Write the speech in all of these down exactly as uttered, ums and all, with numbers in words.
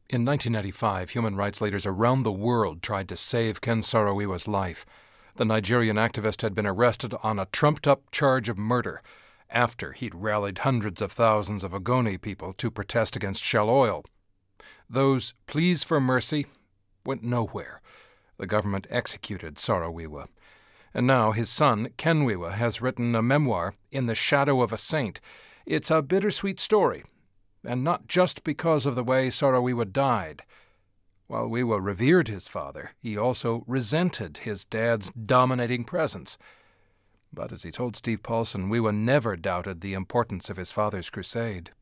In nineteen ninety-five, human rights leaders around the world tried to save Ken Saro-Wiwa's life. The Nigerian activist had been arrested on a trumped-up charge of murder after he'd rallied hundreds of thousands of Ogoni people to protest against Shell Oil. Those pleas for mercy went nowhere. The government executed Saro-Wiwa. And now his son, Ken Wiwa, has written a memoir, In the Shadow of a Saint. It's a bittersweet story, and not just because of the way Saro-Wiwa died. While Wiwa revered his father, he also resented his dad's dominating presence. But as he told Steve Paulson, Wiwa never doubted the importance of his father's crusade.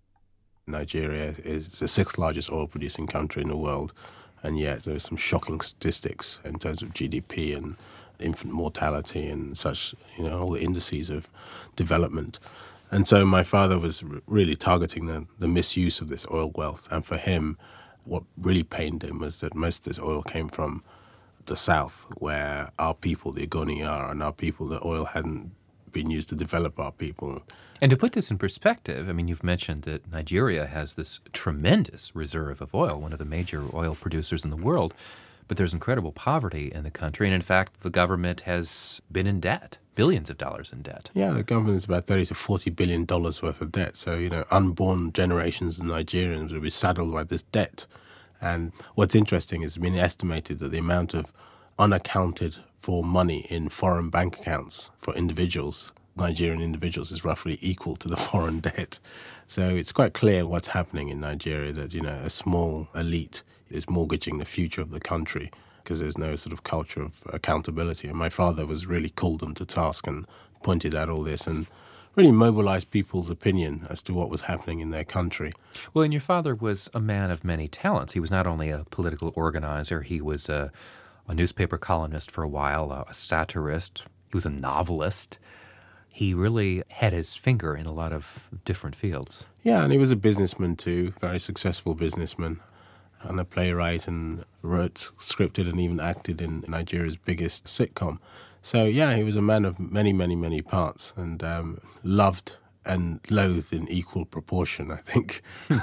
Nigeria is the sixth largest oil-producing country in the world, and yet there are some shocking statistics in terms of G D P and infant mortality and such, you know, all the indices of development. And so my father was really targeting the, the misuse of this oil wealth. And for him, what really pained him was that most of this oil came from the south, where our people, the Ogoni, are, and our people, the oil hadn't been used to develop our people. And to put this in perspective, I mean, you've mentioned that Nigeria has this tremendous reserve of oil, one of the major oil producers in the world, but there's incredible poverty in the country. And in fact, the government has been in debt, billions of dollars in debt. Yeah, the government is about thirty to forty billion dollars worth of debt. So, you know, unborn generations of Nigerians will be saddled by this debt. And what's interesting is it's been estimated that the amount of unaccounted for money in foreign bank accounts for individuals, Nigerian individuals, is roughly equal to the foreign debt. So it's quite clear what's happening in Nigeria, that, you know, a small elite is mortgaging the future of the country because there's no sort of culture of accountability. And my father was really called them to task and pointed out all this and really mobilized people's opinion as to what was happening in their country. Well, and your father was a man of many talents. He was not only a political organizer, he was a, a newspaper columnist for a while, a, a satirist, he was a novelist. He really had his finger in a lot of different fields. Yeah, and he was a businessman too, very successful businessman, and a playwright, and wrote, scripted, and even acted in Nigeria's biggest sitcom. So, yeah, he was a man of many, many, many parts, and um, loved and loathed in equal proportion, I think.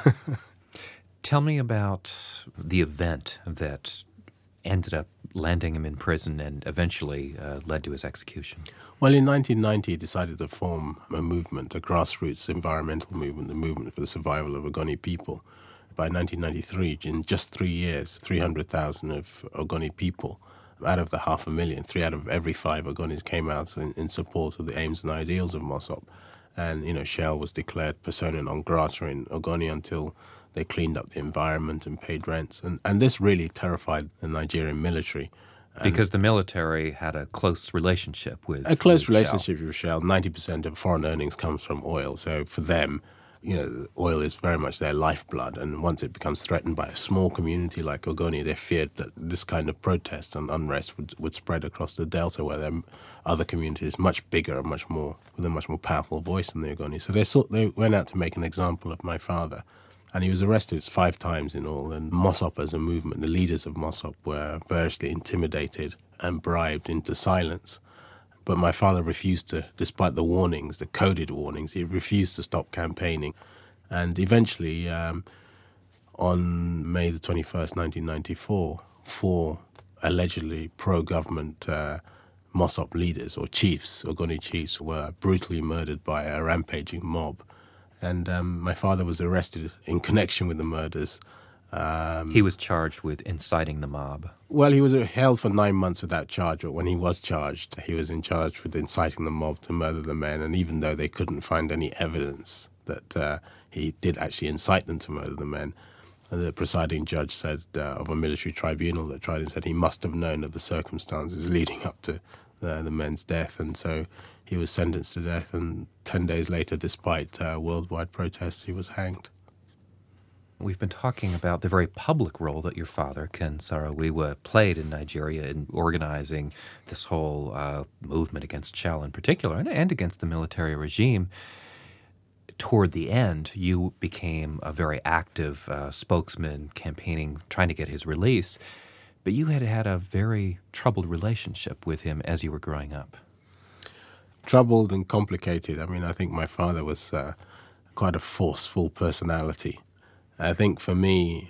Tell me about the event that ended up landing him in prison and eventually uh, led to his execution. Well, in nineteen ninety, he decided to form a movement, a grassroots environmental movement, the movement for the survival of Ogoni people. By nineteen ninety-three, in just three years, three hundred thousand of Ogoni people, out of the half a million, three out of every five Ogonis came out in, in support of the aims and ideals of Mossop. And, you know, Shell was declared persona non grata in Ogoni until they cleaned up the environment and paid rents. And, and this really terrified the Nigerian military. Because the military had a close relationship with A close with relationship Shell. with Shell. ninety percent of foreign earnings comes from oil. So for them, you know, oil is very much their lifeblood, and once it becomes threatened by a small community like Ogoni, they feared that this kind of protest and unrest would, would spread across the Delta, where there are other communities much bigger and much more, with a much more powerful voice than the Ogoni. So they sought, they went out to make an example of my father, and he was arrested five times in all. And Mossop as a movement, the leaders of Mossop, were variously intimidated and bribed into silence. But my father refused to, despite the warnings, the coded warnings, he refused to stop campaigning. And eventually, um, on May the twenty-first, nineteen ninety-four, four allegedly pro-government uh, Mossop leaders or chiefs, Ogoni chiefs, were brutally murdered by a rampaging mob. And um, my father was arrested in connection with the murders. Um, He was charged with inciting the mob. Well, he was held for nine months without charge, but when he was charged, he was in charge with inciting the mob to murder the men. And even though they couldn't find any evidence that uh, he did actually incite them to murder the men, the presiding judge said uh, of a military tribunal that tried him, said he must have known of the circumstances leading up to uh, the men's death. And so he was sentenced to death, and ten days later, despite uh, worldwide protests, he was hanged. We've been talking about the very public role that your father, Ken Saro-Wiwa, played in Nigeria in organizing this whole uh, movement against Shell in particular, and, and against the military regime. Toward the end, you became a very active uh, spokesman campaigning, trying to get his release, but you had had a very troubled relationship with him as you were growing up. Troubled and complicated. I mean, I think my father was uh, quite a forceful personality. I think for me,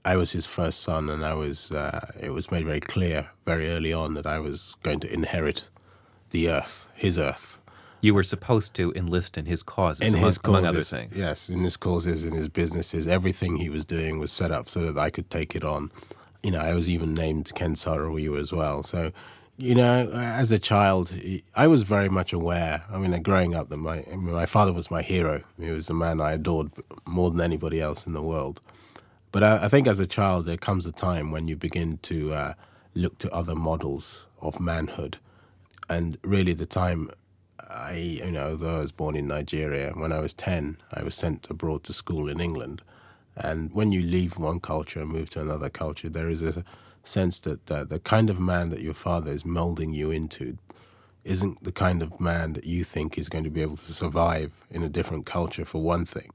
I was his first son, and I was. Uh, it was made very clear very early on that I was going to inherit the earth, his earth. You were supposed to enlist in his causes, In among, his causes, among other things. yes, in his causes, in his businesses, everything he was doing was set up so that I could take it on. You know, I was even named Ken Saro-Wiwa as well. So, you know, as a child, I was very much aware. I mean, growing up, that my I mean, my father was my hero. He was the man I adored more than anybody else in the world. But I, I think as a child, there comes a time when you begin to uh, look to other models of manhood. And really the time I, you know, although I was born in Nigeria, when I was ten, I was sent abroad to school in England. And when you leave one culture and move to another culture, there is a sense that uh, the kind of man that your father is molding you into isn't the kind of man that you think is going to be able to survive in a different culture, for one thing.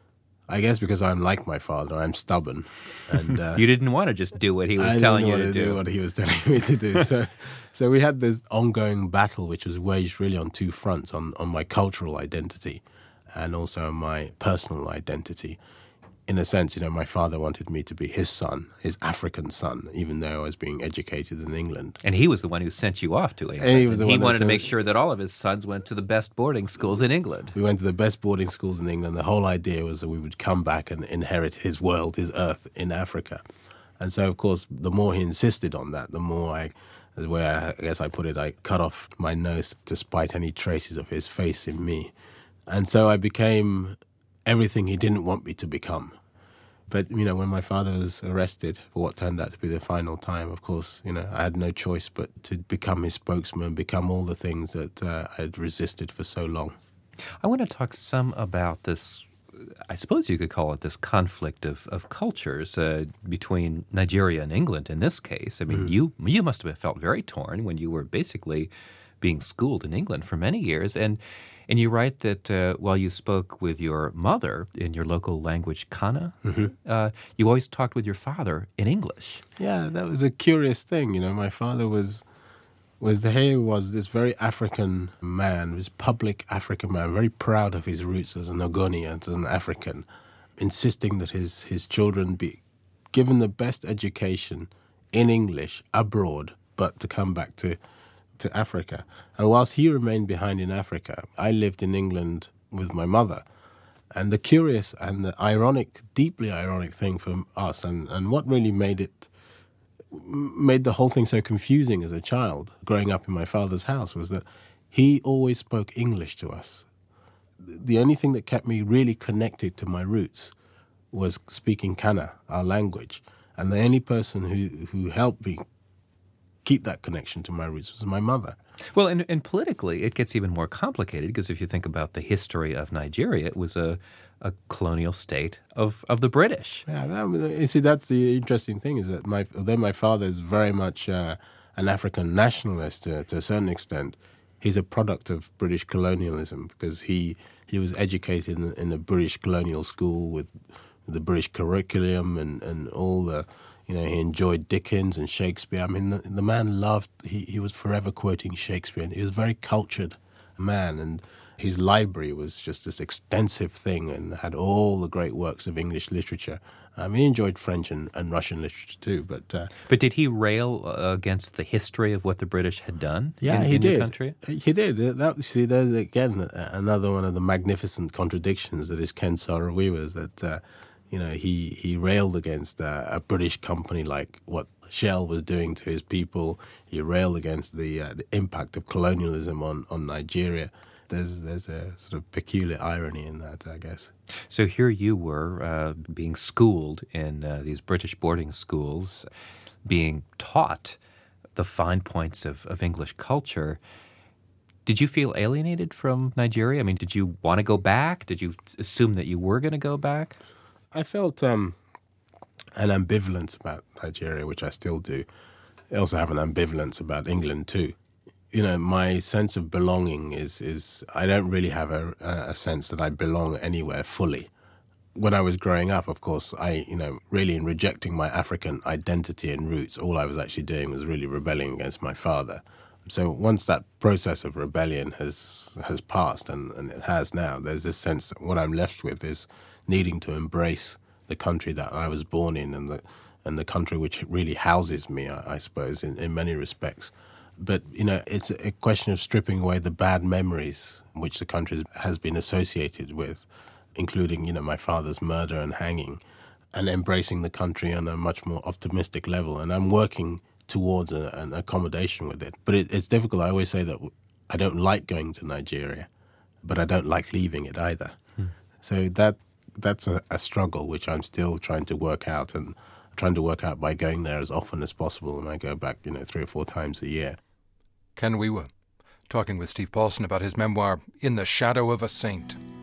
I guess because I'm like my father, I'm stubborn. And uh, You didn't want to just do what he was I telling didn't you want to to do. what he was telling me to do. So, so we had this ongoing battle, which was waged really on two fronts: on, on my cultural identity, and also my personal identity. In a sense, you know, my father wanted me to be his son, his African son, even though I was being educated in England. And he was the one who sent you off to England. And he was the he one that wanted to sent- make sure that all of his sons went to the best boarding schools in England. We went to the best boarding schools in England. The whole idea was that we would come back and inherit his world, his earth in Africa. And so, of course, the more he insisted on that, the more I, the way I, I guess I put it, I cut off my nose despite any traces of his face in me. And so I became everything he didn't want me to become. But, you know, when my father was arrested for what turned out to be the final time, of course, you know, I had no choice but to become his spokesman, become all the things that uh, I had resisted for so long. I want to talk some about this, I suppose you could call it this conflict of, of cultures uh, between Nigeria and England in this case. I mean, mm. you you must have felt very torn when you were basically being schooled in England for many years. And and you write that uh, while you spoke with your mother in your local language, Kana, mm-hmm. uh, you always talked with your father in English. Yeah, that was a curious thing. You know, my father was... was that he was this very African man, this public African man, very proud of his roots as an Ogoni and as an African, insisting that his, his children be given the best education in English abroad, but to come back to, to Africa. And whilst he remained behind in Africa, I lived in England with my mother. And the curious and the ironic, deeply ironic thing for us, and, and what really made it made the whole thing so confusing as a child, growing up in my father's house, was that he always spoke English to us. The only thing that kept me really connected to my roots was speaking Kana, our language. And the only person who, who helped me keep that connection to my roots was my mother. Well, and, and politically, it gets even more complicated, because if you think about the history of Nigeria, it was a a colonial state of, of the British. Yeah, that, you see, that's the interesting thing, is that my, although my father is very much uh, an African nationalist to, to a certain extent, he's a product of British colonialism, because he he was educated in, in a British colonial school with the British curriculum and, and all the, you know, he enjoyed Dickens and Shakespeare. I mean, the, the man loved, he, he was forever quoting Shakespeare, and he was a very cultured man, and his library was just this extensive thing and had all the great works of English literature. Um, he enjoyed French and, and Russian literature too. But uh, but did he rail uh, against the history of what the British had done yeah, in, he in did. your country? He did. That, see, there's again another one of the magnificent contradictions that is Ken Saro-Wiwa, is that uh, you know, he, he railed against uh, a British company like what Shell was doing to his people. He railed against the uh, the impact of colonialism on, on Nigeria. There's there's a sort of peculiar irony in that, I guess. So here you were uh, being schooled in uh, these British boarding schools, being taught the fine points of, of English culture. Did you feel alienated from Nigeria? I mean, did you want to go back? Did you assume that you were going to go back? I felt um, an ambivalence about Nigeria, which I still do. I also have an ambivalence about England too. You know, my sense of belonging is, is I don't really have a, a sense that I belong anywhere fully. When I was growing up, of course, I, you know, really in rejecting my African identity and roots, all I was actually doing was really rebelling against my father. So once that process of rebellion has has passed, and, and it has now, there's this sense that what I'm left with is needing to embrace the country that I was born in and the and the country which really houses me, I, I suppose, in, in many respects. But, you know, it's a question of stripping away the bad memories which the country has been associated with, including, you know, my father's murder and hanging, and embracing the country on a much more optimistic level. And I'm working towards a, an accommodation with it. But it, it's difficult. I always say that I don't like going to Nigeria, but I don't like leaving it either. Hmm. So that that's a, a struggle which I'm still trying to work out, and trying to work out by going there as often as possible. And I go back, you know, three or four times a year. Ken Wiwa, talking with Steve Paulson about his memoir, In the Shadow of a Saint.